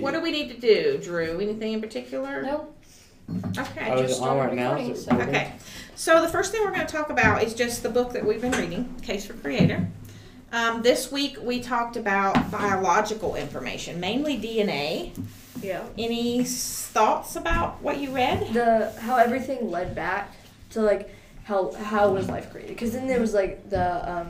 What do we need to do, Drew? Anything in particular? Nope. Okay. Oh, is it on right now? recording, Is it so- recording? Okay. So the first thing we're going to talk about is just the book that we've been reading, Case for Creator. This week we talked about biological information, mainly DNA. Yeah. Any thoughts about what you read? How everything led back to like how was life created? Because then there was like the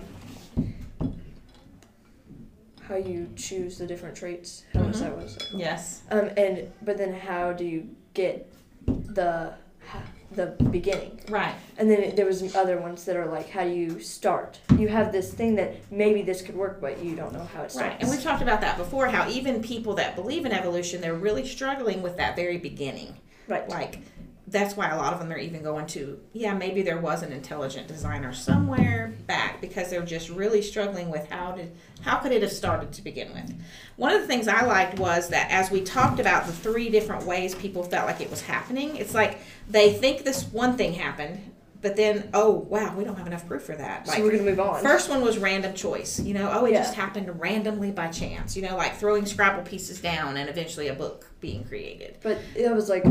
how you choose the different traits. How was that? Was it? Yes. But then how do you get the beginning? Right. And then there was other ones that are like, how do you start? You have this thing that maybe this could work, but you don't know how it starts. Right. And we've talked about that before, how even people that believe in evolution, they're really struggling with that very beginning. Right. Like, that's why a lot of them are even going to, maybe there was an intelligent designer somewhere back, because they're just really struggling with how could it have started to begin with. One of the things I liked was that as we talked about the 3 different ways people felt like it was happening, it's like they think this one thing happened, but then, oh, wow, we don't have enough proof for that. Like, so we're going to move on. First one was random choice. It just happened randomly by chance. Like throwing Scrabble pieces down and eventually a book being created. But it was like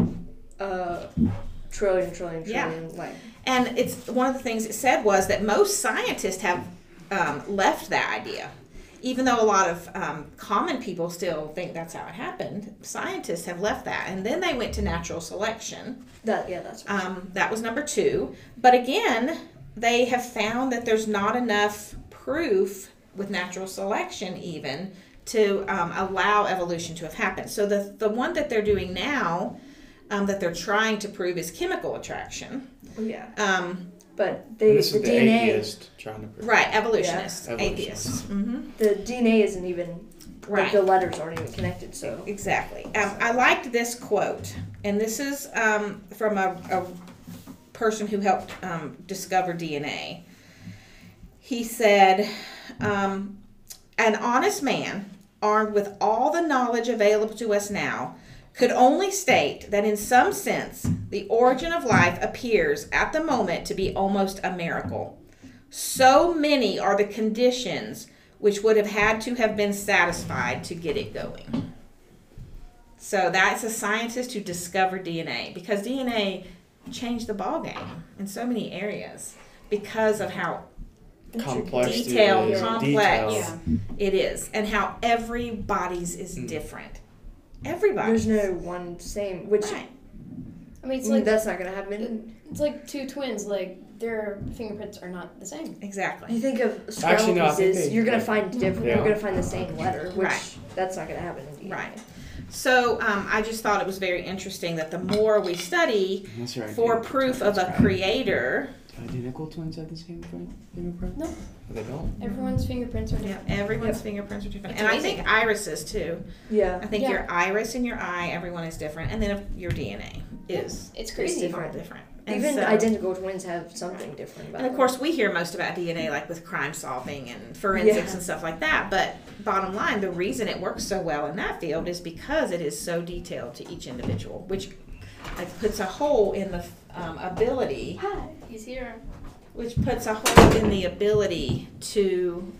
trillion. Yeah. Like. And it's one of the things it said was that most scientists have left that idea. Even though a lot of common people still think that's how it happened, scientists have left that. And then they went to natural selection. That's that was number 2. But again, they have found that there's not enough proof with natural selection even to allow evolution to have happened. So the one that they're doing now, that they're trying to prove, is chemical attraction. Oh, yeah. But This the is the DNA, atheist trying to prove. Right, evolutionists, Yeah. atheists. Mm-hmm. the DNA isn't even, Right. the letters aren't even connected, so. Exactly. I liked this quote, and this is from a person who helped discover DNA. He said, an honest man, armed with all the knowledge available to us now, could only state that in some sense the origin of life appears at the moment to be almost a miracle. So many are the conditions which would have had to have been satisfied to get it going. So that's a scientist who discovered DNA, because DNA changed the ballgame in so many areas because of how Complex detailed, it is. complex Yeah. it is, and how everybody's is different. Everybody's. There's no one same, which Right. I mean, it's like that's not going to happen. it's like 2 twins. Like their fingerprints are not the same. Exactly. You think of Actually, Scrabble no, I think pieces, they- you're going to find different, Yeah. you're going to find the same letter, which Right. that's not going to happen in DNA. Right. So I just thought it was very interesting that the more we study That's right. for proof of a creator, Identical twins have the same fingerprint? No. They don't? Everyone's fingerprints are different. everyone's fingerprints are different. It's And I amazing. think irises too. Yeah. I think Yeah. your iris and your eye, everyone is different. And then if your DNA is It's crazy. different. different. And Even so- identical twins have something different about And of them. course, we hear most about DNA, like with crime solving and forensics Yeah. and stuff like that. But bottom line, the reason it works so well in that field is because it is so detailed to each individual, which puts a hole in the ability. Hi, he's here. Which puts a hole in the ability to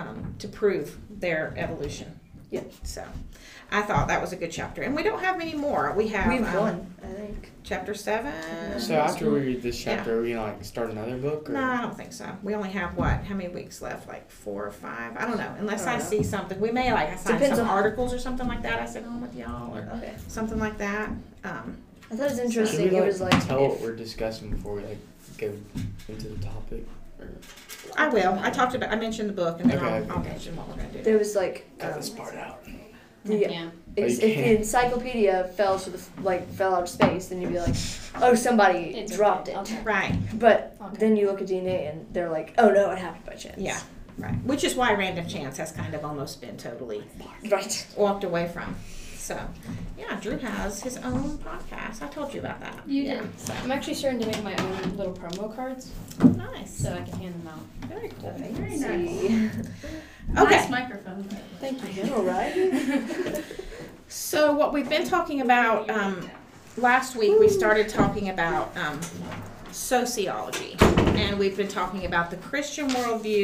prove their evolution. Yeah. So, I thought that was a good chapter, and we don't have many more. We have We've won, I think. chapter 7. So after we read this chapter, are we gonna start another book? Or? No, I don't think so. We only have how many weeks left? Like 4 or 5? I don't know. Unless I I don't see something, we may assign Depends some on- articles or something like that. I sent home with y'all or Okay. something like that. I thought it was Should interesting. we It was like tell what if- we're discussing before we go into the topic? Or I will. I mentioned the book, and then Okay. I'll mention what we're gonna do. there was like cut this part out. the if you the can't. encyclopedia fell out of space, then you'd be like, oh, somebody It's dropped okay. it. Okay. Right. But Okay. then you look at DNA and they're like, oh no, it happened by chance. Yeah. Right. Which is why random chance has kind of almost been totally Right. walked away from. So, yeah, Drew has his own podcast. I told you about that. You yeah. did. I'm actually starting to make my own little promo cards Nice. so I can hand them out. Very cool. Very See. nice. Okay. Nice microphone. Thank you. I know, right? So what we've been talking about last week, we started talking about sociology, and we've been talking about the Christian worldview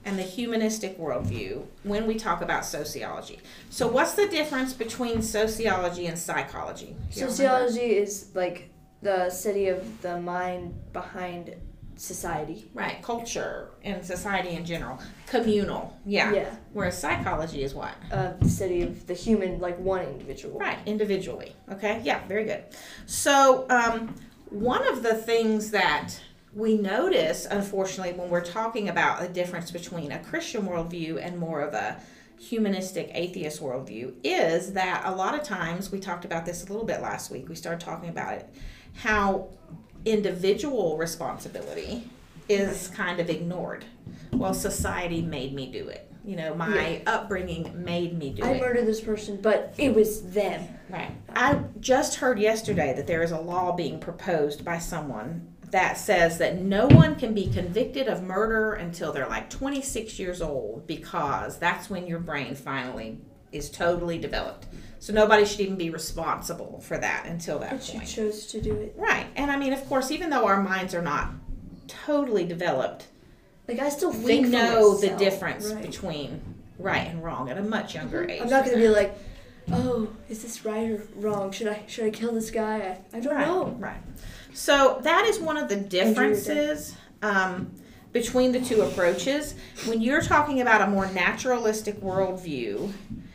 and the humanistic worldview when we talk about sociology. So what's the difference between sociology and psychology? Do you remember? Sociology is like the study of the mind behind society. Right, culture and society in general. Communal, yeah. Whereas psychology is what? The study of the human, like one individual. Right, individually. Okay, yeah, very good. So one of the things that we notice, unfortunately, when we're talking about a difference between a Christian worldview and more of a humanistic atheist worldview is that a lot of times, we talked about this a little bit last week, we started talking about it, how individual responsibility is kind of ignored. Well, society made me do it. You know, my upbringing made me do it. I murdered this person, but it was them. Right. I just heard yesterday that there is a law being proposed by someone that says that no one can be convicted of murder until they're like 26 years old, because that's when your brain finally is totally developed. So nobody should even be responsible for that until that But point. you chose to do it. Right. And I mean, of course, even though our minds are not totally developed, Like, I still we think for know the myself. difference Right. between right and wrong at a much younger age. I'm not gonna be like, oh, is this right or wrong? Should I kill this guy? I don't know. Right. So that is one of the differences between the two approaches. When you're talking about a more naturalistic worldview,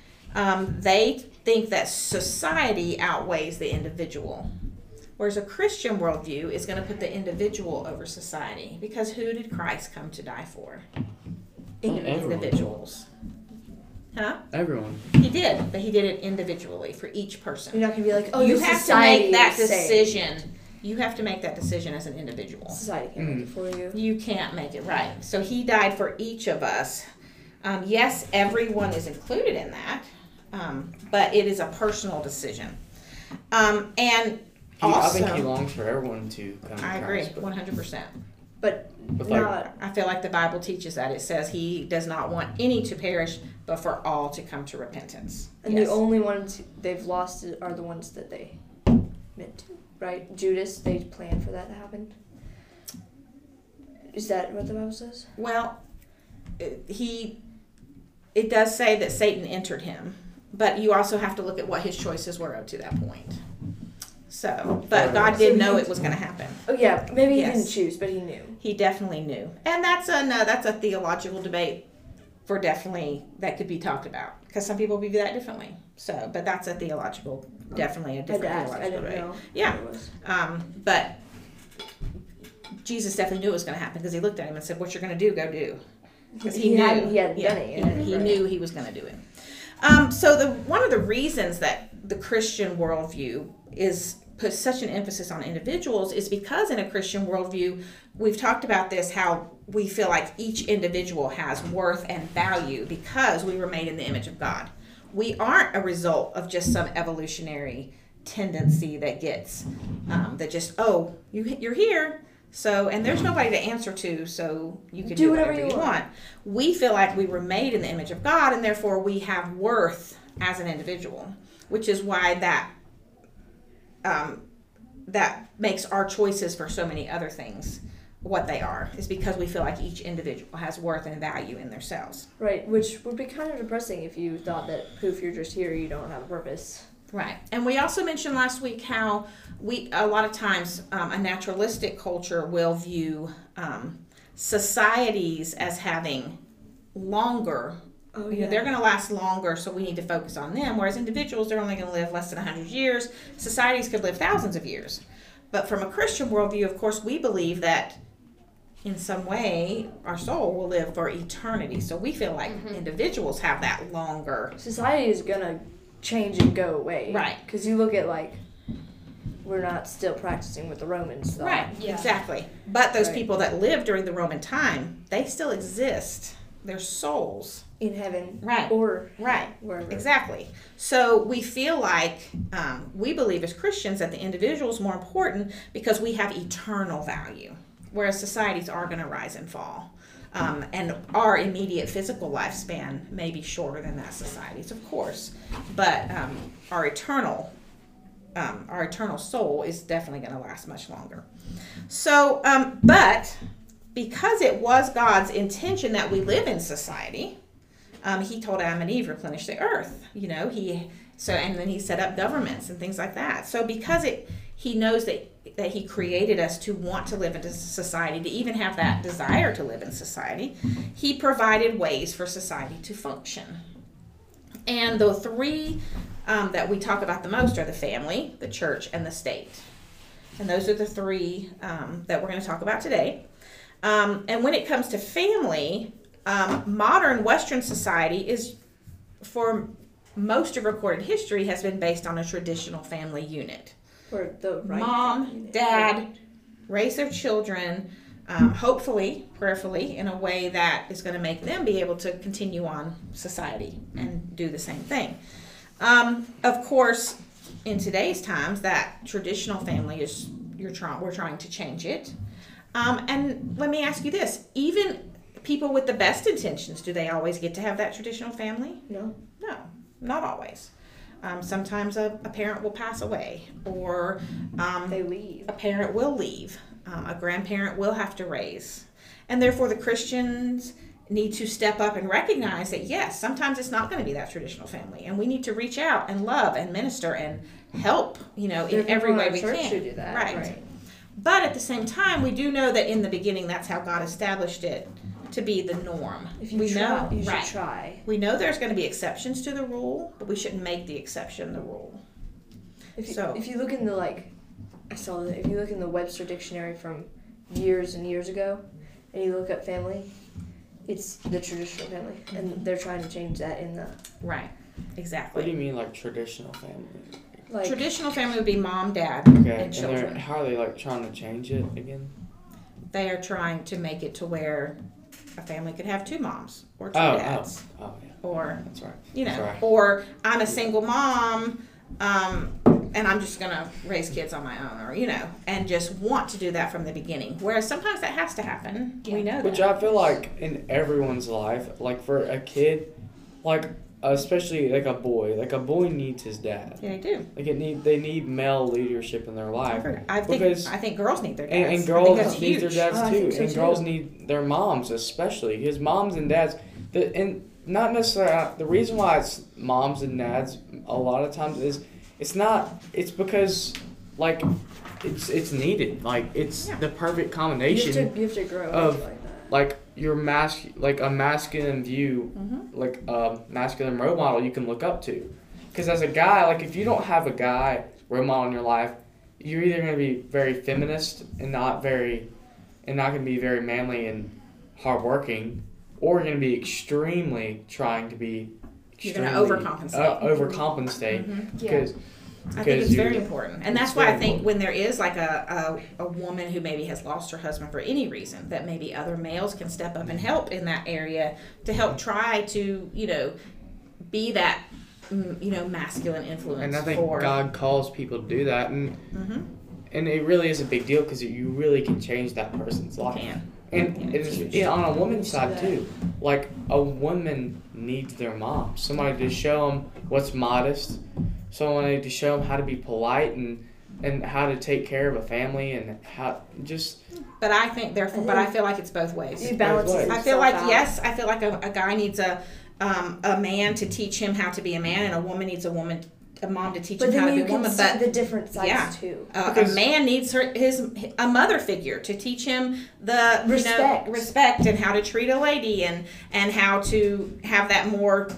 they think that society outweighs the individual. Whereas a Christian worldview is going to put the individual over society. Because who did Christ come to die for? Individuals. Huh? Everyone. He did, but he did it individually for each person. You're not gonna be like, oh, You this have to society make that is saying- decision. You have to make that decision as an individual. Society can make it for you. You can't make it right. So he died for each of us. Yes, everyone is included in that, but it is a personal decision. And I think he also, longs for everyone to come to I agree, Christ, but 100%. But like- not. I feel like the Bible teaches that. It says he does not want any to perish, but for all to come to repentance. And Yes. the only ones they've lost are the ones that they meant to. Right? Judas, they planned for that to happen. Is that what the Bible says? Well, it does say that Satan entered him, but you also have to look at what his choices were up to that point. So, but God did know it was going to happen. Oh yeah, maybe he Yes. didn't choose, but he knew. He definitely knew, and that's a theological debate for definitely that could be talked about, because some people view that differently. So, but that's definitely a I had different to ask. I theological didn't debate. know. Yeah. what it was. But Jesus definitely knew it was going to happen, because he looked at him and said, "What you're going to do, go do." Because he knew He hadn't done it yet. He Right. knew he was going to do it. So one of the reasons that the Christian worldview puts such an emphasis on individuals is because in a Christian worldview, we've talked about this, how we feel like each individual has worth and value because we were made in the image of God. We aren't a result of just some evolutionary tendency that gets that just you're here. So, and there's nobody to answer to, so you can do whatever you want. We feel like we were made in the image of God, and therefore we have worth as an individual, which is why that makes our choices for so many other things what they are, is because we feel like each individual has worth and value in themselves. Right, which would be kind of depressing if you thought that if you're just here, you don't have a purpose. Right. And we also mentioned last week how a lot of times a naturalistic culture will view societies as having longer. Oh, You know, they're going to last longer, so we need to focus on them. Whereas individuals, they're only going to live less than 100 years. Societies could live thousands of years. But from a Christian worldview, of course, we believe that in some way our soul will live for eternity. So we feel like individuals have that longer. Society is gonna change and go away. Right. Because you look at we're not still practicing with the Romans. Though. Right, Yeah. exactly. But those Right. people that lived during the Roman time, they still exist. Their souls. In heaven. Right. Or Right. wherever. Exactly. So we feel like we believe as Christians that the individual is more important because we have eternal value, whereas societies are going to rise and fall. And our immediate physical lifespan may be shorter than that society's, of course, but our eternal soul is definitely going to last much longer. So, but because it was God's intention that we live in society, he told Adam and Eve replenish the earth. You know, and then he set up governments and things like that. So because he knows that he created us to want to live in society, to even have that desire to live in society, he provided ways for society to function. And the three that we talk about the most are the family, the church, and the state. And those are the three that we're going to talk about today. And when it comes to family, modern Western society is, for most of recorded history, has been based on a traditional family unit. Or the right Mom, family. dad, raise their children, hopefully, prayerfully, in a way that is going to make them be able to continue on society and do the same thing. Of course, in today's times, that traditional family is we're trying to change it. And let me ask you this: even people with the best intentions, do they always get to have that traditional family? No. No, not always. Sometimes a parent will pass away, or They leave. a parent will leave. A grandparent will have to raise. And therefore the Christians need to step up and recognize that, yes, sometimes it's not going to be that traditional family. And we need to reach out and love and minister and help, in every way we church can. Should do that. Right. But at the same time, we do know that in the beginning, that's how God established it to be the norm. If you we try, know, you should right. try. We know there's going to be exceptions to the rule, but we shouldn't make the exception the rule. If So- you look in the if you look in the Webster dictionary from years and years ago, and you look up family, it's the traditional family, and they're trying to change that in the Right. What Exactly. do you mean, like, traditional family? Traditional family would be mom, dad, Okay, and and children. how are they, like, trying to change it again? They are trying to make it to where a family could have two moms or two dads, Oh, yeah, or that's right. Sorry. or I'm a single mom, and I'm just gonna raise kids on my own, or and just want to do that from the beginning. Whereas sometimes that has to happen. We know Which that. I feel like in everyone's life, like for a kid, like especially like a boy needs his dad. Yeah, they do. Like they need male leadership in their life. I think girls need their dads. And I think girls that's need their huge. dads I too. think so And too. girls need their moms especially. His moms and dads. And not necessarily the reason why it's moms and dads a lot of times is it's because like it's needed. Like it's the perfect combination. You have to grow of- up like that. Like a masculine view, like a masculine role model you can look up to. Because as a guy, like if you don't have a guy role model in your life, you're either going to be very feminist and not going to be very manly and hardworking, or you're going to be extremely trying to be. You're going to overcompensate. Overcompensate because. I think it's very important. And that's why I think when there is like a woman who maybe has lost her husband for any reason, that maybe other males can step up and help in that area to help try to, be that, masculine influence. And I think God calls people to do that. And it really is a big deal because you really can change that person's life. can. And it's on a woman's side too. Like a woman needs their mom, somebody to show them what's modest, somebody to show them how to be polite and how to take care of a family and how just. But I think I feel like it's both ways. You balance ways. it. I feel like I feel like a guy needs a man to teach him how to be a man, and a woman needs a mom to teach But him how then to you be a woman. can see But the different sides yeah. too. A man needs a mother figure to teach him the respect and how to treat a lady and how to have that more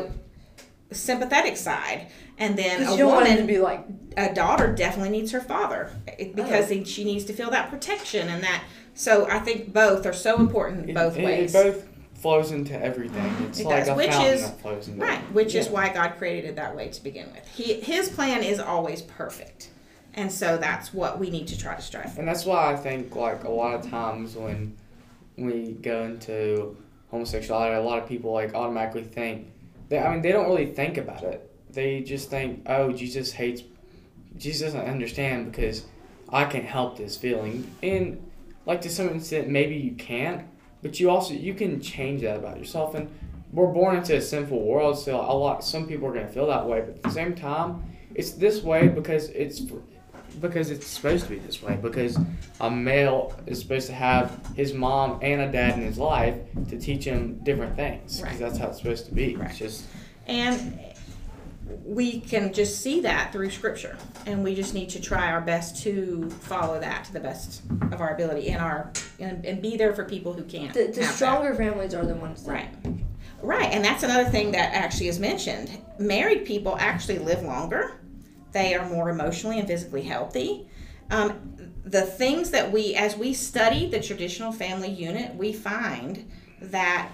sympathetic side. And then You don't want him to be like. a daughter definitely needs her father because she needs to feel that protection and that. So I think both are so important both ways. It both flows into everything. It's It like does, a which fountain is- that flows into Right, which is why God created it that way to begin with. His plan is always perfect. And so that's what we need to try to strive for. And that's why I think like a lot of times when we go into homosexuality, a lot of people like automatically think they don't really think about it. They just think, oh, Jesus doesn't understand because I can't help this feeling. And like to some extent maybe you can't, but you can change that about yourself. And we're born into a sinful world, so some people are gonna feel that way, but at the same time, it's this way because because it's supposed to be this way. Because a male is supposed to have his mom and a dad in his life to teach him different things. Because Right. that's how it's supposed to be. Right. It's just And we can just see that through Scripture, and we just need to try our best to follow that to the best of our ability and be there for people who can't. The have that. stronger families are the ones that. Right. Right, and that's another thing that actually is mentioned. Married people actually live longer. They are more emotionally and physically healthy. The things that as we study the traditional family unit, we find that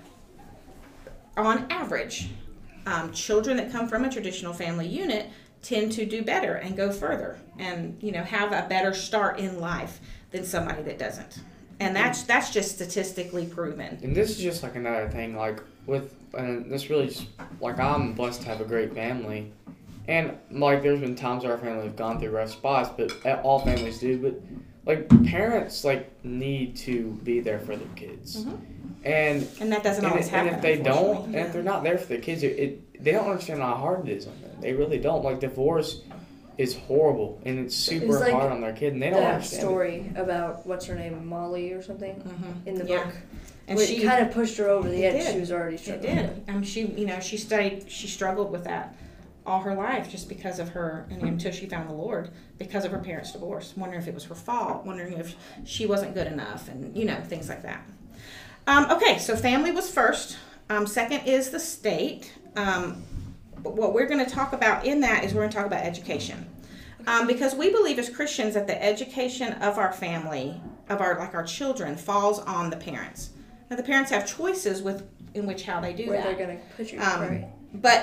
on average, children that come from a traditional family unit tend to do better and go further and, have a better start in life than somebody that doesn't. And that's just statistically proven. And this is just like another thing, like and this really just, like, I'm blessed to have a great family. And, like, there's been times our family have gone through rough spots, but all families do. But, like, parents, like, need to be there for their kids. Mhm. And that doesn't always happen. And if they don't, unfortunately. and if they're not there for their kids, they don't understand how hard it is on them. They really don't. Like, divorce is horrible, and it's super It's like hard on their kid, and they don't That understand story about what's her name, Molly or something, Mhm. in the Yeah. book. And Which she kind of pushed her over the It edge. did. She was already It struggling. did. She struggled with that all her life just because of her, and until she found the Lord, because of her parents' divorce, wondering if it was her fault, wondering if she wasn't good enough, and, things like that. Okay, so family was first. Second is the state. But what we're going to talk about in that is we're going to talk about education. Because we believe as Christians that the education of our family, of our children, falls on the parents. Now, the parents have choices in which how they do Where that. they're going to put you. Right. But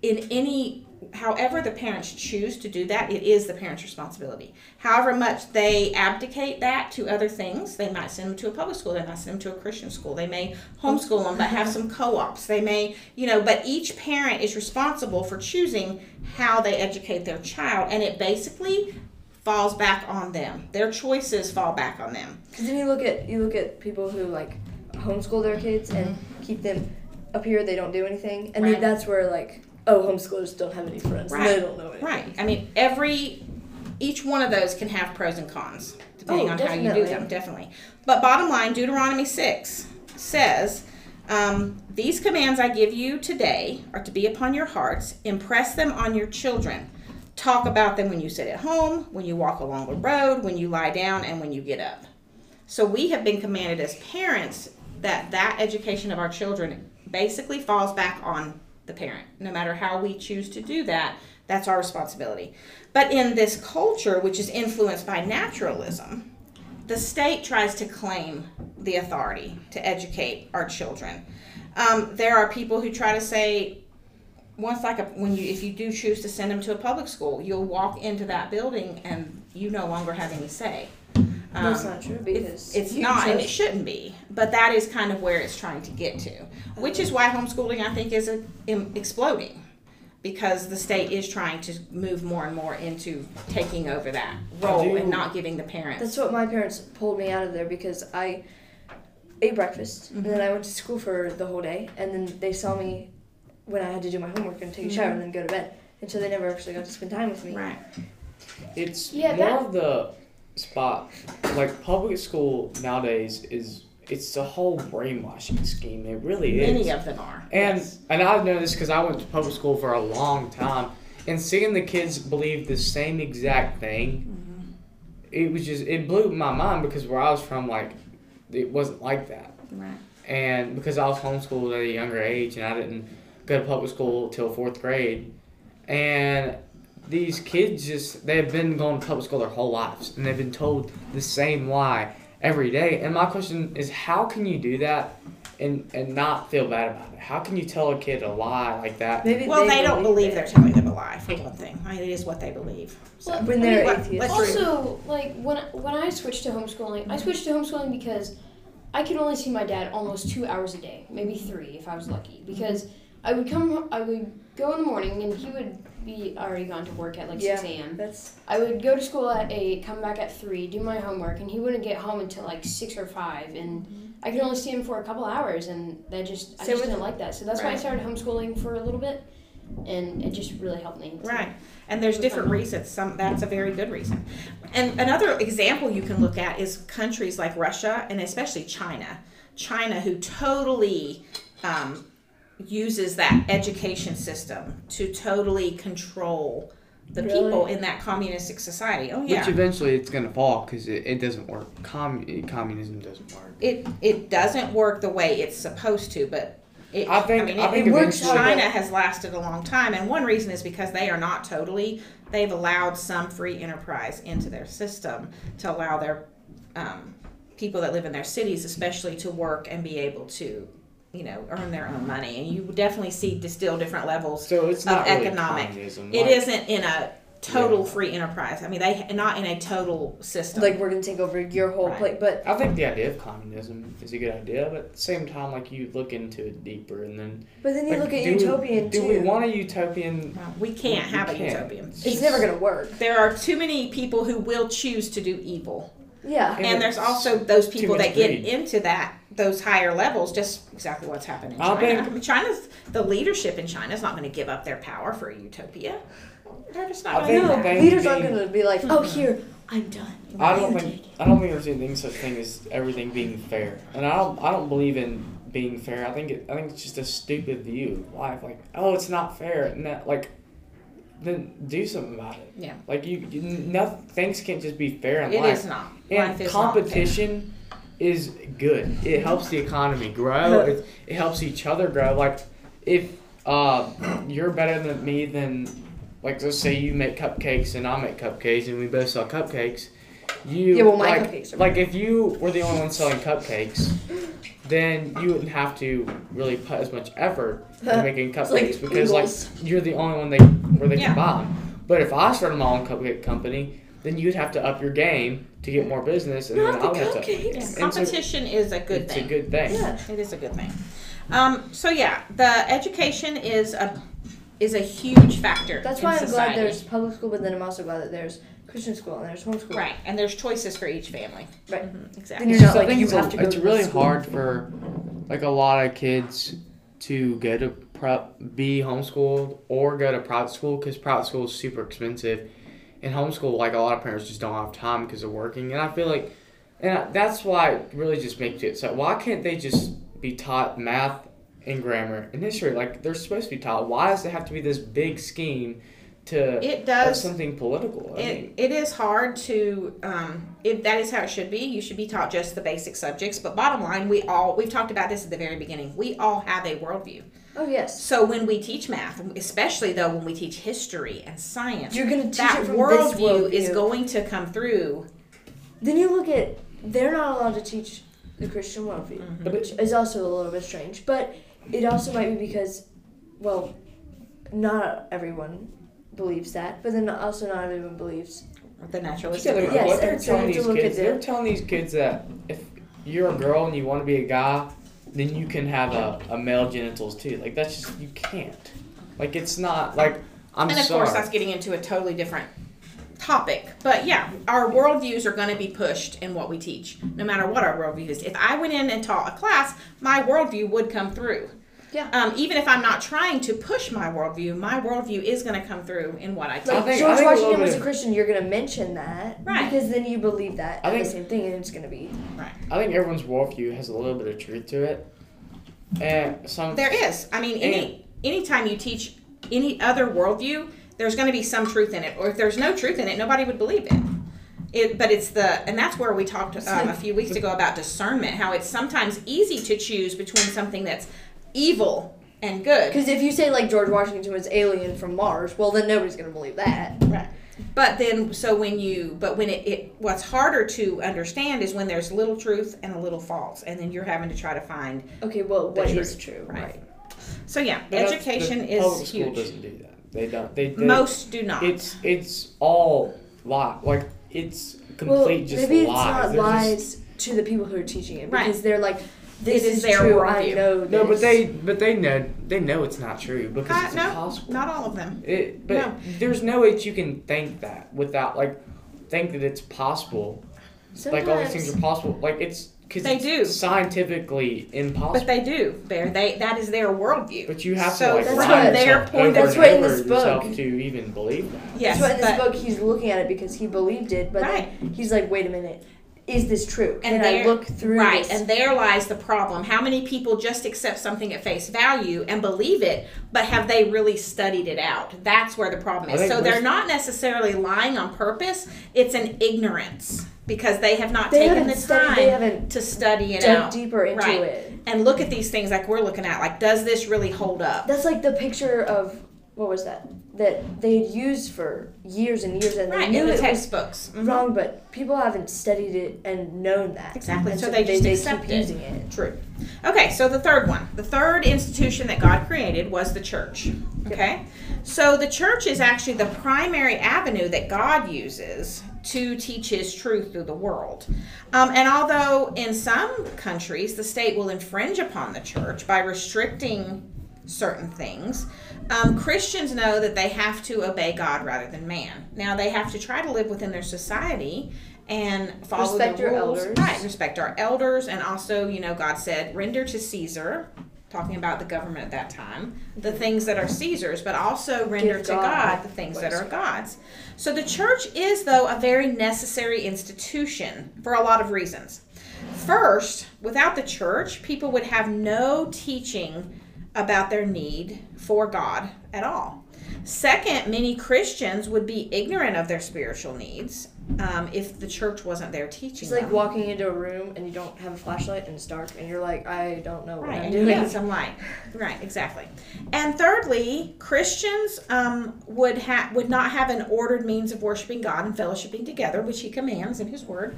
however the parents choose to do that, it is the parents' responsibility. However much they abdicate that to other things, they might send them to a public school, they might send them to a Christian school, they may homeschool them, but have some co-ops, they may, but each parent is responsible for choosing how they educate their child, and it basically falls back on them. Their choices fall back on them. Because then you look at people who like homeschool their kids and keep them up here. They don't do anything, and Right. then that's where homeschoolers don't have any friends. Right. They don't know anything. Right. I mean, each one of those can have pros and cons, depending on how you do definitely. them, definitely. But bottom line, Deuteronomy 6 says, these commands I give you today are to be upon your hearts. Impress them on your children. Talk about them when you sit at home, when you walk along the road, when you lie down, and when you get up. So we have been commanded as parents that education of our children basically falls back on the parent. No matter how we choose to do that, that's our responsibility. But in this culture, which is influenced by naturalism, the state tries to claim the authority to educate our children. There are people who try to say, if you do choose to send them to a public school, you'll walk into that building and you no longer have any say. That's not true because It's you not, and it chose- shouldn't be. But that is kind of where it's trying to get to, which is why homeschooling, I think, is exploding, because the state is trying to move more and more into taking over that role and not giving the parents. That's what my parents pulled me out of there because I ate breakfast and then I went to school for the whole day, and then they saw me when I had to do my homework and take a shower and then go to bed, and so they never actually got to spend time with me. Right. It's Yeah, more that- of the spot. Like, public school nowadays it's a whole brainwashing scheme. It really is. Many of them are. And yes. I've known this because I went to public school for a long time, and seeing the kids believe the same exact thing, it blew my mind, because where I was from, it wasn't like that. Right. And because I was homeschooled at a younger age, and I didn't go to public school till 4th grade, and these kids they've been going to public school their whole lives, and they've been told the same lie every day. And my question is, how can you do that and not feel bad about it? How can you tell a kid a lie like that? Maybe Well, they don't believe it. they're telling them a lie, for one thing. I mean, it is what they believe. So. Well, When they're What- atheists. let's Also, when I switched to homeschooling, I switched to homeschooling because I could only see my dad almost 2 hours a day, maybe 3 if I was lucky. Because I would go in the morning and he would be already gone to work at 6 a.m. That's I would go to school at 8, come back at 3, do my homework, and he wouldn't get home until 6 or 5, and I could only see him for a couple hours, and I just So with- didn't like that. So that's why I Right. started homeschooling for a little bit, and it just really helped me. Right. And there's different reasons. That's a very good reason. And another example you can look at is countries like Russia and especially China. China, who totally uses that education system to totally control the people in that communistic society. Oh yeah. Which eventually it's going to fall because it doesn't work. Communism doesn't work. It doesn't work the way it's supposed to, but I think it works. eventually- China has lasted a long time, and one reason is because they are not totally. They've allowed some free enterprise into their system to allow their people that live in their cities, especially, to work and be able to, earn their own money. And you would definitely see still different levels So it's not of really economic. communism. It like- isn't in a total free enterprise. I mean, they not in a total system. Like we're gonna take over your whole Right. plate, but I think the idea of communism is a good idea, but at the same time, like you look into it deeper, and then then you like, look at do utopian we, too. do we want a utopian? Well, we can't have a can't. utopian. It's never gonna work. There are too many people who will choose to do evil. Yeah. And And there's it's also those too people much that get greed. into those higher levels, just exactly what's happening in I China. think- I mean, the leadership in China is not going to give up their power for a utopia. They're just not I going to do think that. they- Leaders aren't gonna be like, oh, here, I'm done. I don't You think take it. I don't think there's anything such thing as everything being fair, and I don't believe in being fair. I think it's just a stupid view of life. Like, oh, it's not fair, and that, like, then do something about it. Yeah. Like things can't just be fair in It life. is not. And Life is not fair. competition is good. It helps the economy grow. It helps each other grow. Like, if you're better than me, then, like, let's say you make cupcakes and I make cupcakes and we both sell cupcakes. Yeah, well, my cupcakes are like if you were the only one selling cupcakes, then you wouldn't have to really put as much effort into making cupcakes like because Pringles. like you're the only one where they Yeah. can buy them. But if I started my own cupcake company, then you'd have to up your game to get more business, and Not then the I would have to. cupcakes. Yeah, And so competition is a good it's thing. a good thing. Yeah. It is a good thing. So yeah, the education is a huge factor. That's in why I'm society. glad there's public school, but then I'm also glad that there's Christian school and there's homeschool. Right, and there's choices for each family. Right. Exactly. Then you're It's not just, I like think you it's, have to go it's to really the school. hard for like a lot of kids to go to be homeschooled or go to private school because private school is super expensive, and homeschool, like, a lot of parents just don't have time because they're working. And I feel like, that's why it really just makes it so. Why can't they just be taught math and grammar and history like they're supposed to be taught? Why does it have to be this big scheme to It have does. something political? I mean, It is hard to. That is how it should be. You should be taught just the basic subjects. But bottom line, we've talked about this at the very beginning. We all have a worldview. Oh yes. So when we teach math, especially though when we teach history and science, You're gonna teach that it from worldview this worldview. is going to come through. Then you look at they're not allowed to teach the Christian worldview, Mm-hmm. But which is also a little bit strange. But it also might be because, well, not everyone believes that, but then also not everyone believes. The naturalistic. Yeah, world. Yes, what they're and so you telling have to these look at kids, the- they're telling these kids that if you're a girl and you want to be a guy, then you can have a male genitals too. Like, that's just, you can't. Like, it's not, like, I'm And of sorry. course, that's getting into a totally different topic. But yeah, our worldviews are going to be pushed in what we teach, no matter what our worldview is. If I went in and taught a class, my worldview would come through. Yeah. Even if I'm not trying to push my worldview is going to come through in what I teach. Like think- George I think a little Washington was bit a of- Christian, you're gonna mention that, Right. Because then you believe that I and the think- same thing, and it's gonna be. I think everyone's worldview has a little bit of truth to it. And some. There is. I mean, anytime you teach any other worldview, there's going to be some truth in it. Or if there's no truth in it, nobody would believe it. But it's and that's where we talked a few weeks ago about discernment, how it's sometimes easy to choose between something that's evil and good. Because if you say like George Washington was alien from Mars, well then nobody's gonna believe that. Right. But then, when what's harder to understand is when there's little truth and a little false, and then you're having to try to find. Okay, well what The is truth, true? right. So yeah, But that's- education the is public school huge. doesn't do that. They don't. They Most do not. It's all lie. Like, it's complete Well, just maybe lies. it's not lies to the people who are teaching it Right. because they're like, this It is is their true. I worldview. know this. No, but they know it's not true because it's no, impossible. not all of them. But No. there's no way that you can think that without think that it's possible. Sometimes, Like, all these things are possible. Like, it's because They do. scientifically impossible. But they do, Bear. That is their worldview. But you have So to like from remind their yourself point over of and That's what in over this yourself book- to even believe that. Yes, That's why in this but- book he's looking at it because he believed it, but Right. then he's like, wait a minute, is this true? Can I there- look through right, this? and there lies the problem. How many people just accept something at face value and believe it, but have they really studied it out? That's where the problem I is. think So they're most- not necessarily lying on purpose. It's an ignorance because they have not They taken haven't the studied- time they haven't to study it dug out. deeper into Right. it. And look at these things like we're looking at. Like, does this really hold up? That's like the picture of, what was that? That they had used for years and years, and they Right, knew in the it was textbooks. Mhm. wrong, but people haven't studied it and known that. Exactly, And so they just accept keep it. using it. True. Okay, so the third one. The third institution that God created was the church. Okay? So the church is actually the primary avenue that God uses to teach his truth through the world. And although in some countries the state will infringe upon the church by restricting certain things, Christians know that they have to obey God rather than man. Now, they have to try to live within their society and follow Respect the your rules. elders. Right, respect our elders, and also, God said, render to Caesar, talking about the government at that time, the things that are Caesar's, but also render Give to God God the things that what are is God's. So the church is, though, a very necessary institution for a lot of reasons. First, without the church, people would have no teaching about their need for God at all. Second, many Christians would be ignorant of their spiritual needs if the church wasn't there teaching It's like them. walking into a room and you don't have a flashlight and it's dark, and you're like, I don't know what Right, I'm and doing. you need some light. Right, exactly. And thirdly, Christians would not have an ordered means of worshiping God and fellowshipping together, which he commands in his word.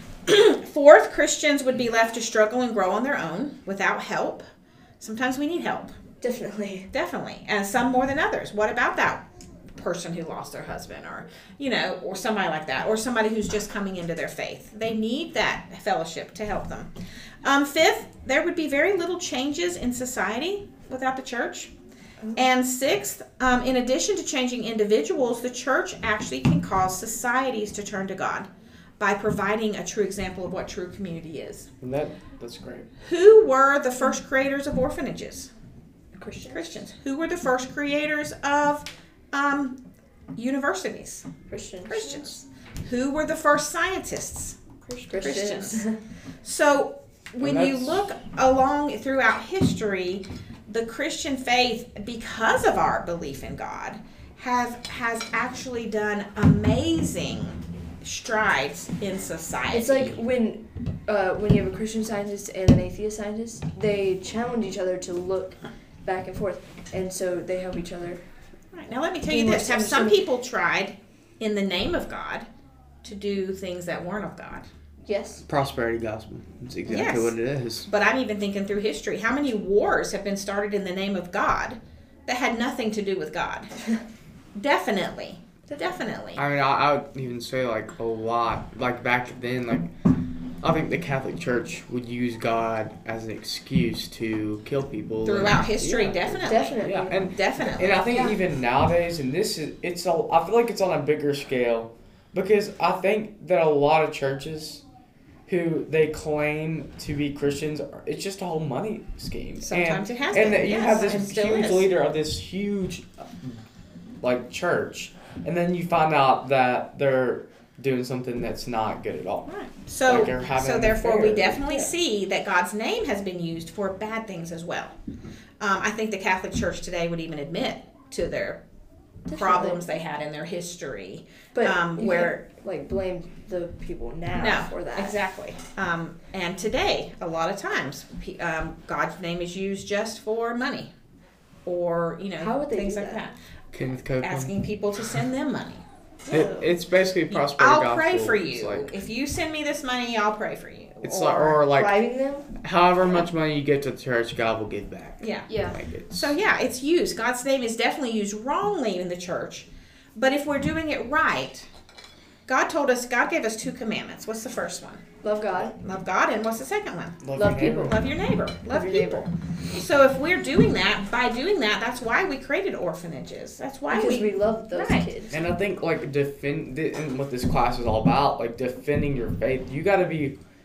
Fourth, Christians would be left to struggle and grow on their own without help. Sometimes we need help. Definitely. Definitely. And some more than others. What about that person who lost their husband or, or somebody like that, or somebody who's just coming into their faith? They need that fellowship to help them. Fifth, there would be very little changes in society without the church. And sixth, in addition to changing individuals, the church actually can cause societies to turn to God by providing a true example of what true community is. And that's great. Who were the first creators of orphanages? Christians. Who were the first creators of universities? Christians. Who were the first scientists? Christians. So when you look along throughout history, the Christian faith, because of our belief in God, has actually done amazing strides in society. It's like when you have a Christian scientist and an atheist scientist, they challenge each other to look back and forth, and so they help each other. Right. Now let me tell you this. Have some people tried, in the name of God, to do things that weren't of God? Yes. Prosperity gospel. That's exactly Yes. what it is. But I'm even thinking through history. How many wars have been started in the name of God that had nothing to do with God? Definitely. I mean, I would even say like a lot. Like back then, I think the Catholic Church would use God as an excuse to kill people. Throughout history, Yeah. definitely. Yeah, and Definitely. I think even nowadays, and I feel like it's on a bigger scale, because I think that a lot of churches who they claim to be Christians, it's just a whole money scheme. Sometimes it has and been, you yes, have and this still huge is. leader of this huge church, and then you find out that they're doing something that's not good at all. Right. So, Like they're having an therefore, affair. we definitely Yeah. see that God's name has been used for bad things as well. I think the Catholic Church today would even admit to their problems they had in their history. But you where can't, blame the people now no, for that. exactly. And today, a lot of times, God's name is used just for money, or How would they things do like that? Kenneth Copeland. asking people to send them money. It's basically prosperity I'll gospel. pray for It's you. like, If you send me this money, I'll pray for you. it's like Bribing them? however much money you give to the church, God will give back. Yeah. Yeah. Like it's, So yeah, it's used. God's name is definitely used wrongly in the church. But if we're doing it right, God gave us 2 commandments. What's the first one? Love God. Love God, and what's the second one? Love your people. neighbor. Love your neighbor. Love your people. So if we're doing that, that's why we created orphanages. That's why Because we love those Right. kids. And I think and what this class is all about, defending your faith. You got to be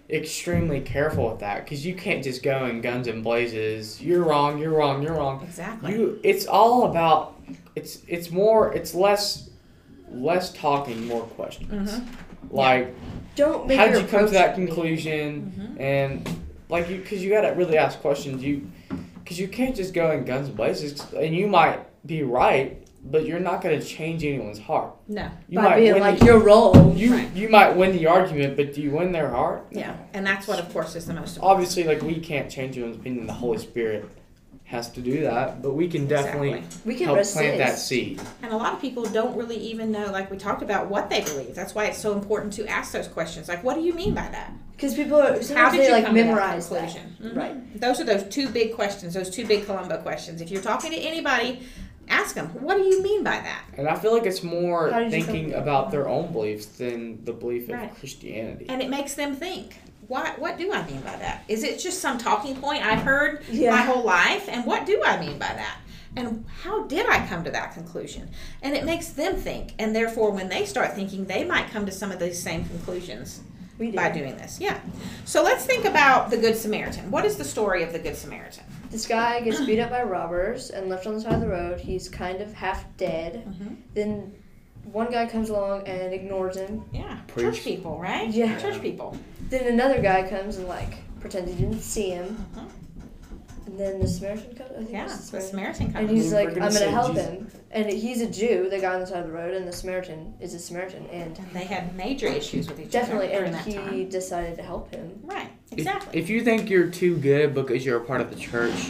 extremely careful with that because you can't just go in guns and blazes. You're wrong. You're wrong. You're wrong. Exactly. It's all about. It's more. It's less talking, more questions. Mm-hmm. Like, Don't make how did your you come to approach that like me. conclusion? And like, because you got to really ask questions. Because you can't just go in guns and blazes, and you might be right, but you're not going to change anyone's heart. No. You By being win like, the, you're wrong. you might win the argument, but do you win their heart? Yeah. And that's what, of course, is the most important. Obviously, like, we can't change anyone's opinion. The Holy Spirit has to do that, but we can definitely Exactly. We can help resist. plant that seed. And a lot of people don't really even know, like we talked about, what they believe. That's why it's so important to ask those questions. Like, what do you mean by that? Because people are, How sometimes did they you like come to that memorize conclusion? that. Mhm. Right. Those are those two big questions, those two big Columbo questions. If you're talking to anybody, ask them, what do you mean by that? And I feel like it's more How did you thinking come- about their own beliefs than the belief Right. of Christianity. And it makes them think. What do I mean by that? Is it just some talking point I've heard Yeah. my whole life? And what do I mean by that? And how did I come to that conclusion? And it makes them think. And therefore, when they start thinking, they might come to some of these same conclusions We do. by doing this. Yeah. So let's think about the Good Samaritan. What is the story of the Good Samaritan? This guy gets beat up by robbers and left on the side of the road. He's kind of half dead. Mhm. Then one guy comes along and ignores him. Yeah. Preach. Church people, right? Yeah. Church people. Then another guy comes and like pretends he didn't see him. Mhm. And then the Samaritan comes. I think Yeah. it's The the Samaritan. Samaritan comes. And he's We're like, gonna I'm gonna say help Jesus. him. And he's a Jew, the guy on the side of the road, and the Samaritan is a Samaritan. And And they had major issues with each definitely, other during and that he time. decided to help him. Right. If- Exactly. If you think you're too good because you're a part of the church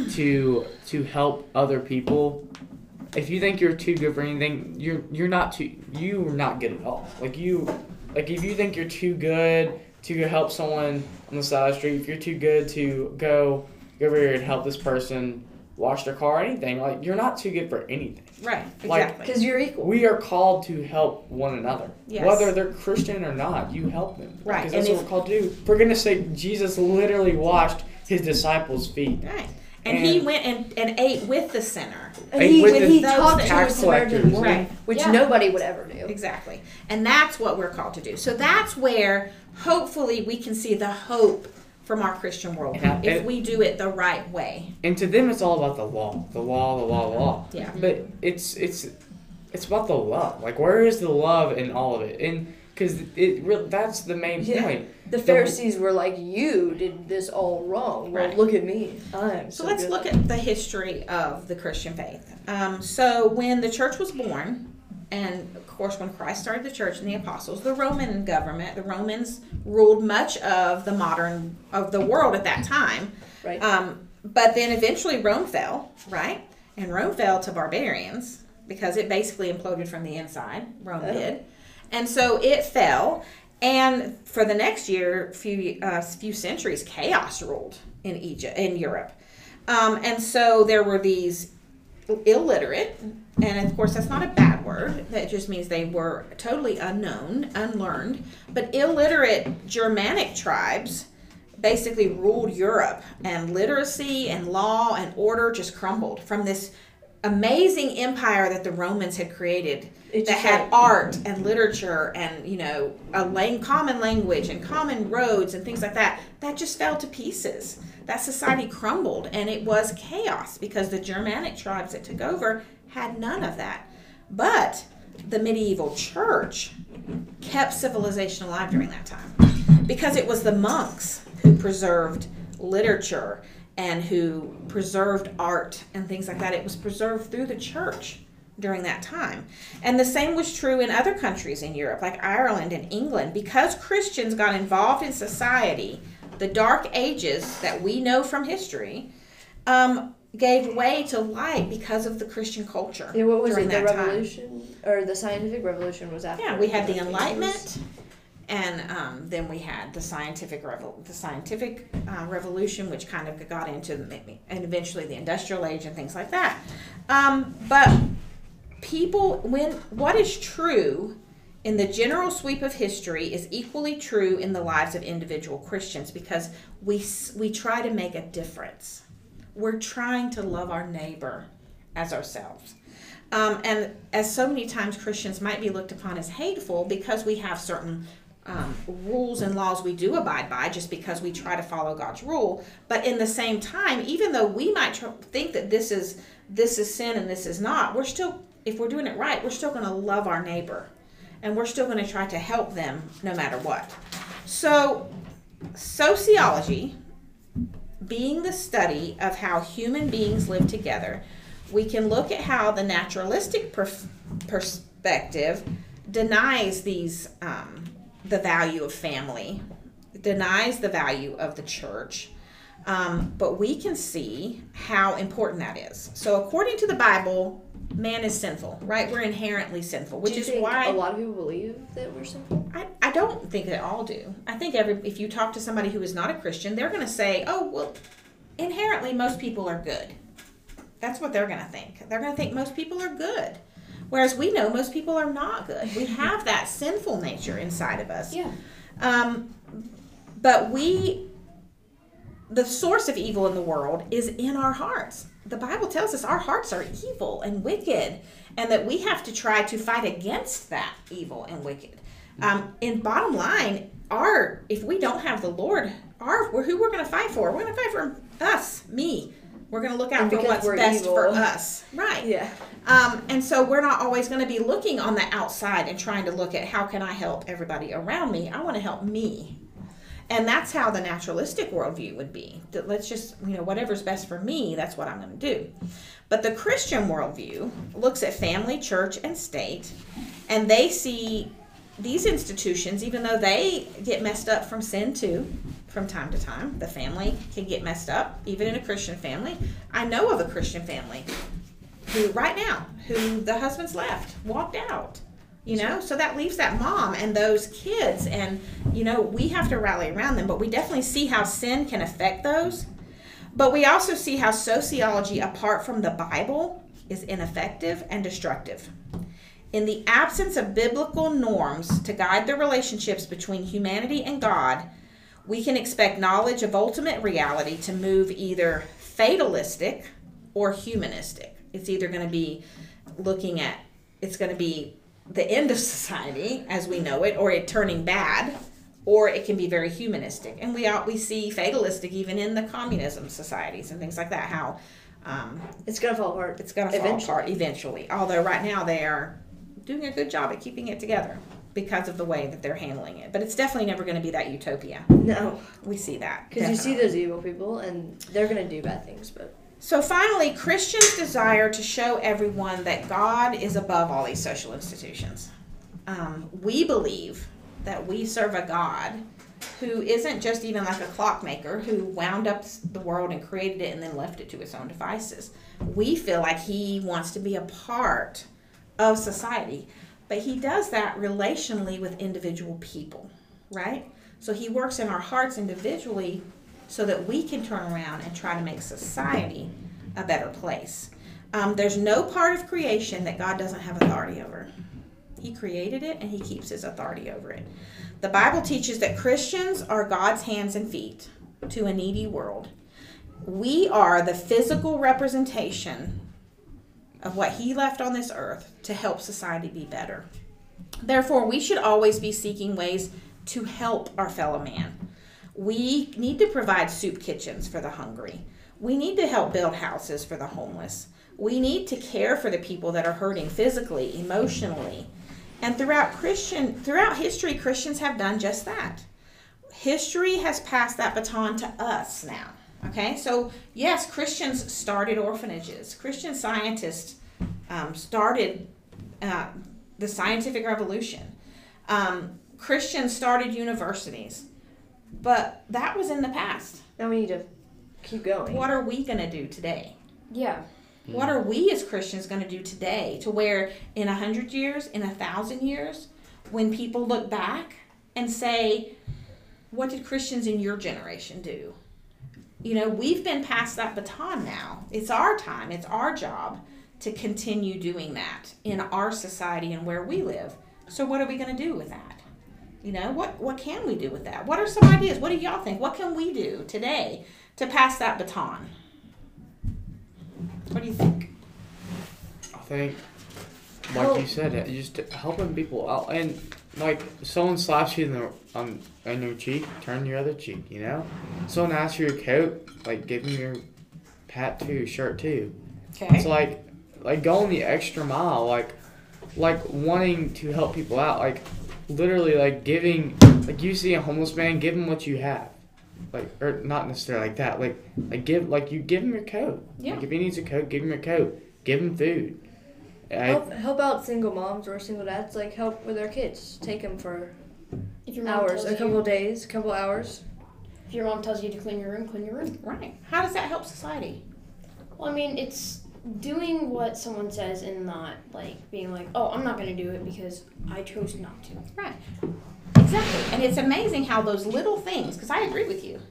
to help other people, if you think you're too good for anything, you're not good at all. Like if you think you're too good to help someone on the side of the street, if you're too good to go over here and help this person wash their car or anything, like you're not too good for anything. Right. Like- Exactly. Because you're equal. We are called to help one another. Yes. Whether they're Christian or not, you help them. Right, Because that's and what we're called to do. For goodness sake, Jesus literally washed his disciples' feet. Right. And he And- went and ate with the sinner. And Hey, he, with when the he those talked to a tax Samaritan collectors. woman, Right. which Yeah. nobody would ever do. Exactly. And that's what we're called to do. So that's where hopefully we can see the hope from our Christian world Yeah, if and- we do it the right way. And to them, it's all about the law. The law, the law, the law. Yeah. But it's about the love. Like, where is the love in all of it? And because that's the main Yeah. point. The Pharisees were like, "You did this all wrong. Well, Right. look at me. I'm So so let's good." look at the history of the Christian faith. So when the church was born, and of course when Christ started the church and the apostles, the Roman government, the Romans ruled much of the world at that time. Right. But then eventually Rome fell, right? And Rome fell to barbarians because it basically imploded from the inside. Rome Oh. did. And so it fell. And for the next few centuries, chaos ruled in Europe. And so there were these illiterate, and of course that's not a bad word. That just means they were totally unknown, unlearned. But illiterate Germanic tribes basically ruled Europe, and literacy and law and order just crumbled from this amazing empire that the Romans had created It that just had like- art and literature and common language and common roads and things like that just fell to pieces. That society crumbled, and it was chaos because the Germanic tribes that took over had none of that. But the medieval church kept civilization alive during that time because it was the monks who preserved literature and who preserved art and things like that. It was preserved through the church during that time. And the same was true in other countries in Europe, like Ireland and England. Because Christians got involved in society, the Dark Ages that we know from history gave way to light because of the Christian culture. Yeah, what was during it? The that time. revolution or the scientific revolution was after? Yeah, we had the Dark Ages. Enlightenment, and then we had the scientific revolution, which kind of got into and eventually the Industrial Age and things like that. But what is true in the general sweep of history is equally true in the lives of individual Christians because we try to make a difference. We're trying to love our neighbor as ourselves. And as so many times Christians might be looked upon as hateful because we have certain rules and laws we do abide by just because we try to follow God's rule. But in the same time, even though we might think that this is sin and this is not, we're still, if we're doing it right, we're still going to love our neighbor, and we're still going to try to help them no matter what. So sociology, being the study of how human beings live together, we can look at how the naturalistic perspective denies these the value of family, denies the value of the church, but we can see how important that is. So according to the Bible, man is sinful, right? We're inherently sinful, which is why a lot of people believe that we're sinful. I don't think they all do. I think if you talk to somebody who is not a Christian, they're going to say, oh, well, inherently most people are good. That's what they're going to think. They're going to think most people are good. Whereas we know most people are not good. We have that sinful nature inside of us. Yeah. But the source of evil in the world is in our hearts. The Bible tells us our hearts are evil and wicked, and that we have to try to fight against that evil and wicked. In bottom line, if we don't have the Lord, who we're going to fight for? We're going to fight for us, me. We're going to look out for what's best evil. for us. Right. Yeah. And so we're not always going to be looking on the outside and trying to look at how can I help everybody around me. I want to help me. And that's how the naturalistic worldview would be. That let's just, whatever's best for me, that's what I'm going to do. But the Christian worldview looks at family, church, and state, and they see these institutions, even though they get messed up from sin too, from time to time. The family can get messed up, even in a Christian family. I know of a Christian family who the husband's left, walked out. So that leaves that mom and those kids, and we have to rally around them, but we definitely see how sin can affect those. But we also see how sociology, apart from the Bible, is ineffective and destructive. In the absence of biblical norms to guide the relationships between humanity and God, we can expect knowledge of ultimate reality to move either fatalistic or humanistic. It's either going to be it's going to be the end of society as we know it, or it turning bad, or it can be very humanistic. And we see fatalistic even in the communism societies and things like that, how it's going to fall apart. It's going to fall apart eventually. Although right now they are doing a good job at keeping it together because of the way that they're handling it. But it's definitely never going to be that utopia. No. We see that. Because you see those evil people, and they're going to do bad things. But so finally, Christians desire to show everyone that God is above all these social institutions. We believe that we serve a God who isn't just even like a clockmaker who wound up the world and created it and then left it to its own devices. We feel like he wants to be a part of society, but he does that relationally with individual people, right? So he works in our hearts individually so that we can turn around and try to make society a better place. There's no part of creation that God doesn't have authority over. He created it and he keeps his authority over it. The Bible teaches that Christians are God's hands and feet to a needy world. We are the physical representation of what he left on this earth to help society be better. Therefore, we should always be seeking ways to help our fellow man. We need to provide soup kitchens for the hungry. We need to help build houses for the homeless. We need to care for the people that are hurting physically, emotionally. And throughout history, Christians have done just that. History has passed that baton to us now. Okay, so yes, Christians started orphanages. Christian scientists started the scientific revolution. Christians started universities. But that was in the past. Now we need to keep going. What are we going to do today? Yeah. What are we as Christians going to do today to where in 100 years, in 1,000 years, when people look back and say, what did Christians in your generation do? We've been past that baton now. It's our time. It's our job to continue doing that in our society and where we live. So what are we going to do with that? What can we do with that? What are some ideas? What do y'all think? What can we do today to pass that baton? What do you think? I think like you said, just helping people out. And like someone slaps you on your cheek, turn your other cheek. You know, someone asks you your coat, like give them your hat too, your shirt too. Okay. It's like going the extra mile, like wanting to help people out, like literally like giving, like you see a homeless man, give him what you have. Like, or not necessarily like that. Like you give him your coat. Yeah. Like if he needs a coat, give him your coat. Give him food. Help out single moms or single dads. Like help with their kids. Take them for If your mom hours, tells a you, couple of days, a couple hours. if your mom tells you to clean your room. Right. How does that help society? Well, I mean, it's doing what someone says and not like being like, oh, I'm not going to do it because I chose not to. Right. Exactly. And it's amazing how those little things, because I agree with you.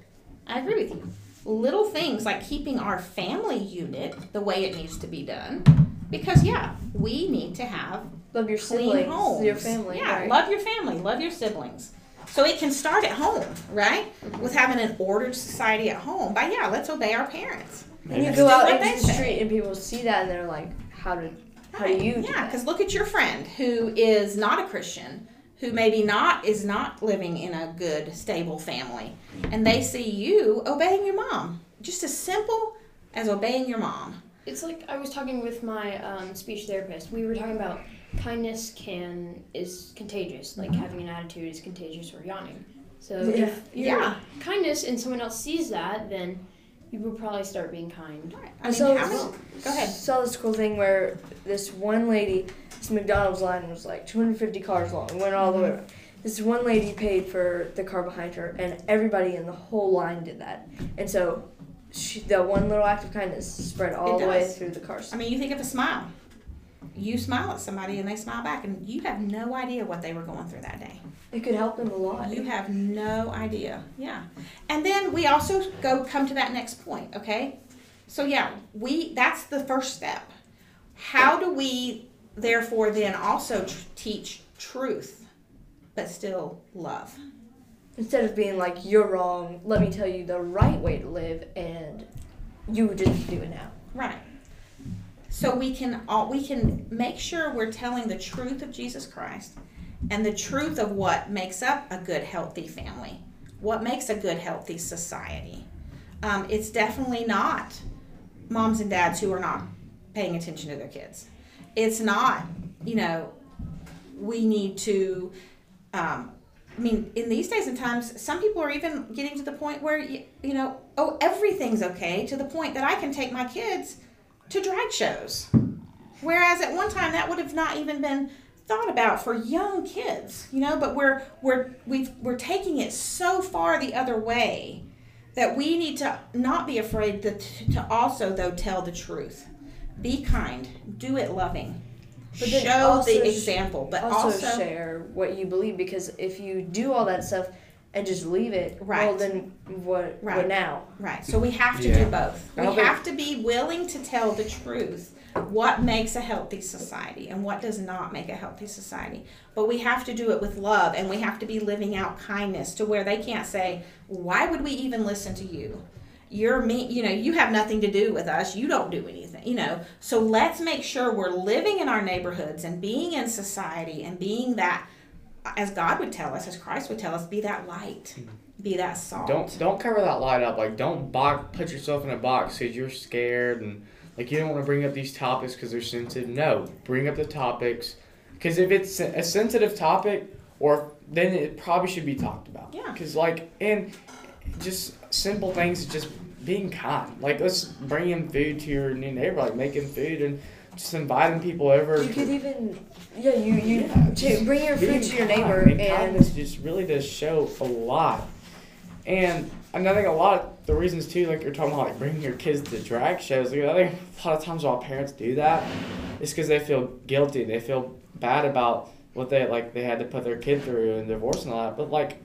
Little things like keeping our family unit the way it needs to be done. Because, yeah, we need to have Love your clean siblings, homes. your family. Yeah, right? love your family, love your siblings. So it can start at home, right? With having an ordered society at home. But, yeah, let's obey our parents. And you Let's go do out what into they the say. street and people see that and they're like, how do you do Yeah, that? because look at your friend who is not a Christian, who maybe is not living in a good, stable family, and they see you obeying your mom. Just as simple as obeying your mom. It's like I was talking with my speech therapist. We were talking about kindness is contagious. Like having an attitude is contagious or yawning. So if your kindness and someone else sees that, then you will probably start being kind. I mean, So- how many, go ahead. Saw this cool thing where this one lady, this McDonald's line was like 250 cars long. It went all the way around. This one lady paid for the car behind her, and everybody in the whole line did that. And so the one little act of kindness spread all the way does. through the cars. I mean, you think of a smile. You smile at somebody and they smile back, and you have no idea what they were going through that day. It could help them a lot. You have no idea. Yeah. And then we also come to that next point, okay? So yeah, that's the first step. How do we therefore then also teach truth but still love? Instead of being like, you're wrong, let me tell you the right way to live, and you just do it now. Right. So we can make sure we're telling the truth of Jesus Christ and the truth of what makes up a good, healthy family, what makes a good, healthy society. It's definitely not moms and dads who are not paying attention to their kids. It's not, we need to, in these days and times, some people are even getting to the point where, everything's okay, to the point that I can take my kids to drag shows. Whereas at one time that would have not even been thought about for young kids, but we're taking it so far the other way that we need to not be afraid to also though tell the truth. Be kind, do it loving. But then show also the example, but also share what you believe, because if you do all that stuff and just leave it, Right. well then what now? Right. So we have to Yeah. do both. We have to be willing to tell the truth, what makes a healthy society and what does not make a healthy society. But we have to do it with love, and we have to be living out kindness to where they can't say, why would we even listen to you? You're me, you have nothing to do with us. You don't do anything, So let's make sure we're living in our neighborhoods and being in society and being that, as God would tell us, as Christ would tell us, be that light, be that salt. Don't cover that light up. Like, don't put yourself in a box because you're scared and like you don't want to bring up these topics because they're sensitive. No, bring up the topics, because if it's a sensitive topic, then it probably should be talked about. Yeah. Because and just simple things, just being kind. Like, let's bring in food to your new neighbor, like making food and just inviting people over. You could even, bring your Being food to your kind. neighbor, And and kindness just really does show a lot. And I think a lot of the reasons too, like you're talking about, like bringing your kids to drag shows. Like, I think a lot of times while parents do that, it's because they feel guilty. They feel bad about what they had to put their kid through and divorce and all that. But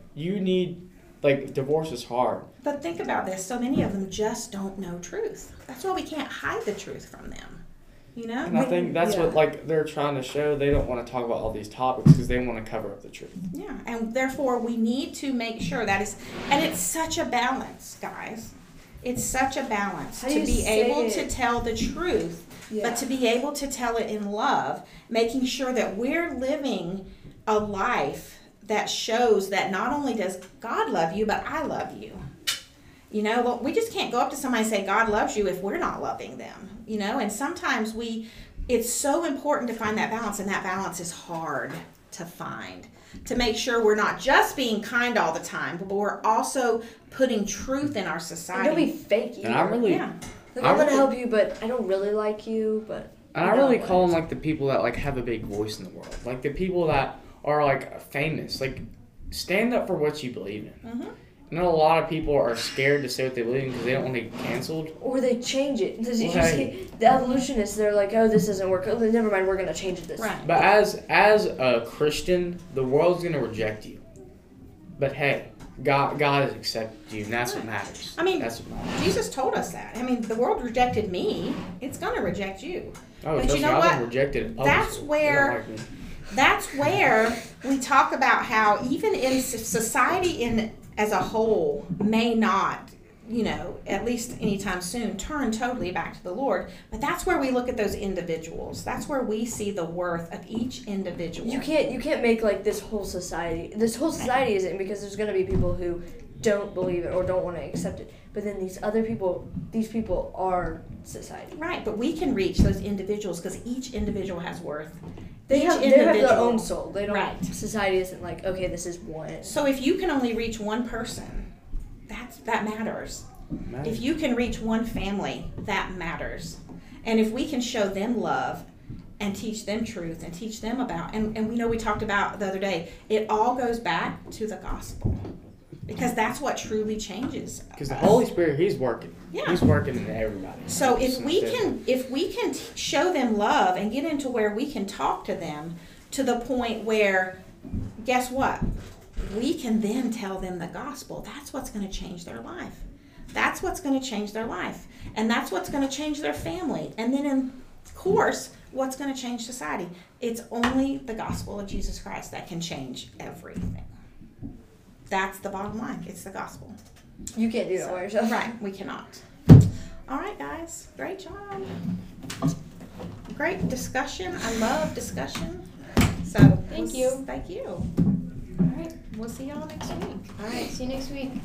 divorce is hard. But think about this. So many of them just don't know truth. That's why we can't hide the truth from them. And I think that's what they're trying to show. They don't want to talk about all these topics because they want to cover up the truth. Yeah, and therefore we need to make sure that is, and it's such a balance, guys. It's such a balance How do to you be say able it? to tell the truth, but to be able to tell it in love, making sure that we're living a life that shows that not only does God love you, but I love you. You know, well, we just can't go up to somebody and say God loves you if we're not loving them. You know, and sometimes it's so important to find that balance, and that balance is hard to find. To make sure we're not just being kind all the time, but we're also putting truth in our And society. don't be fake either. And I really, Yeah. Like, I I'm gonna really- help you, but I don't really like you. But and I really call them like the people that like have a big voice in the world, like the people that are like famous. Like, stand up for what you believe in. Mhm. I know a lot of people are scared to say what they believe in because they don't want to get canceled. or they change it. Did you Right. see the evolutionists? They're like, oh, this doesn't work. Oh, never mind. We're gonna change this. Right. But as a Christian, the world's gonna reject you. But hey, God has accepted you, and that's what matters. I mean, that's what matters. Jesus told us that. I mean, the world rejected me. It's going to reject you. Oh, but trust you know me, I've what? been rejected. in That's public. They where- don't like me. That's where we talk about how even in society as a whole may not, you know, at least anytime soon, turn totally back to the Lord. But that's where we look at those individuals. That's where we see the worth of each individual. You can't make like this whole society. This whole society isn't, because there's gonna be people who don't believe it or don't want to accept it. But then these people are society. Right, but we can reach those individuals because each individual has worth. They Each have their individual. own soul. They don't. Right. Society isn't like, okay, this is one. So if you can only reach one person, that matters. If you can reach one family, that matters. And if we can show them love and teach them truth and teach them about, and we know we talked about the other day, it all goes back to the gospel. Because that's what truly changes. Because the Holy Spirit, He's working. Yeah. He's working in everybody. So if It's we different. can show them love and get into where we can talk to them to the point where, guess what? We can then tell them the gospel. That's what's going to change their life. That's what's going to change their life. And that's what's going to change their family. And then, of course, what's going to change society? It's only the gospel of Jesus Christ that can change everything. That's the bottom line. It's the gospel. You can't do that by yourself. Right, we cannot. All right, guys. Great job. Great discussion. I love discussion. So Thank you. Thank you. All right. We'll see y'all next week. All right. See you next week.